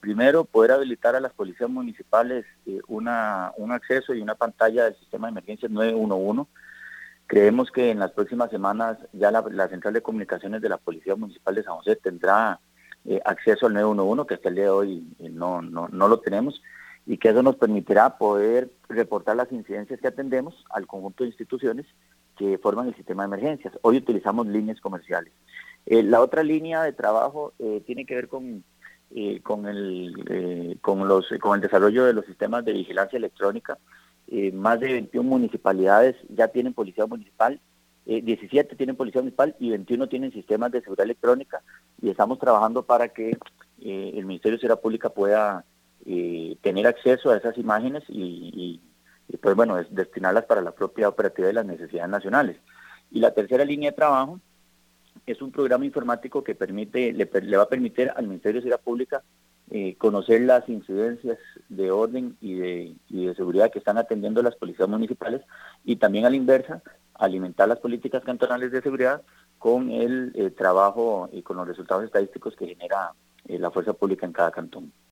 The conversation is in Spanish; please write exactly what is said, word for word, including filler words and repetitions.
primero, poder habilitar a las policías municipales eh, una, un acceso y una pantalla del sistema de emergencias nueve uno uno. Creemos que en las próximas semanas ya la, la central de comunicaciones de la Policía Municipal de San José tendrá eh, acceso al nueve uno uno, que hasta el día de hoy eh, no, no, no lo tenemos, y que eso nos permitirá poder reportar las incidencias que atendemos al conjunto de instituciones que forman el sistema de emergencias. Hoy utilizamos líneas comerciales. Eh, la otra línea de trabajo eh, tiene que ver con, eh, con, el, eh, con, los, con el desarrollo de los sistemas de vigilancia electrónica. Eh, más de veintiuna municipalidades ya tienen policía municipal, eh, diecisiete tienen policía municipal y veintiuno tienen sistemas de seguridad electrónica, y estamos trabajando para que eh, el Ministerio de Seguridad Pública pueda eh, tener acceso a esas imágenes y, y, y pues bueno, es, destinarlas para la propia operativa de las necesidades nacionales. Y la tercera línea de trabajo es un programa informático que permite le, le va a permitir al Ministerio de Seguridad Pública eh, conocer las incidencias de orden y de, y de seguridad que están atendiendo las policías municipales, y también a la inversa, alimentar las políticas cantonales de seguridad con el eh, trabajo y con los resultados estadísticos que genera eh, la fuerza pública en cada cantón.